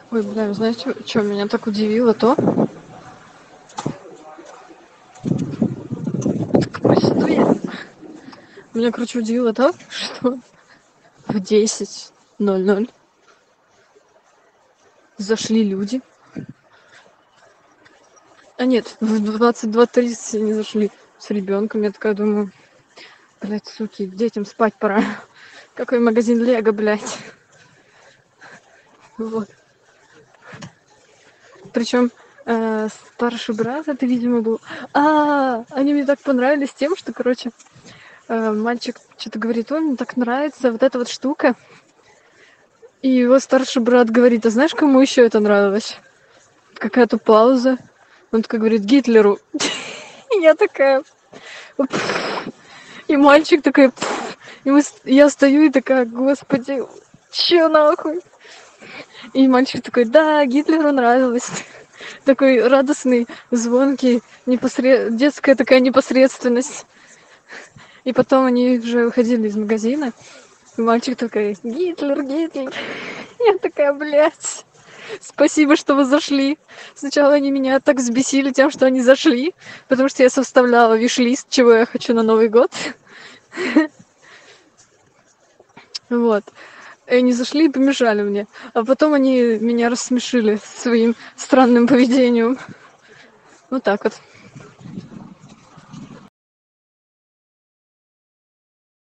Ой, бля, знаете, что меня так удивило, то... Что я? Меня, короче, удивило то, что в 10:00 зашли люди. А нет, в 22:30 они зашли с ребенком. Я такая думаю, блядь, суки, детям спать пора. Какой магазин Лего, блядь. Вот. Причем старший брат, это, видимо, был... Они мне так понравились тем, что, короче, мальчик что-то говорит, ой, мне так нравится вот эта вот штука. И его старший брат говорит, а знаешь, кому еще это нравилось? Какая-то пауза. Он такой говорит, Гитлеру. И я такая... И мальчик такой... Я стою и такая, господи, че нахуй? И мальчик такой, да, Гитлеру нравилось. Такой радостный, звонкий, детская такая непосредственность. И потом они уже выходили из магазина. И мальчик такой, Гитлер, Гитлер. Я такая, блядь. Спасибо, что вы зашли. Сначала они меня так взбесили тем, что они зашли, потому что я составляла виш-лист, чего я хочу на Новый год. Вот. И они зашли и помешали мне. А потом они меня рассмешили своим странным поведением. Вот так вот.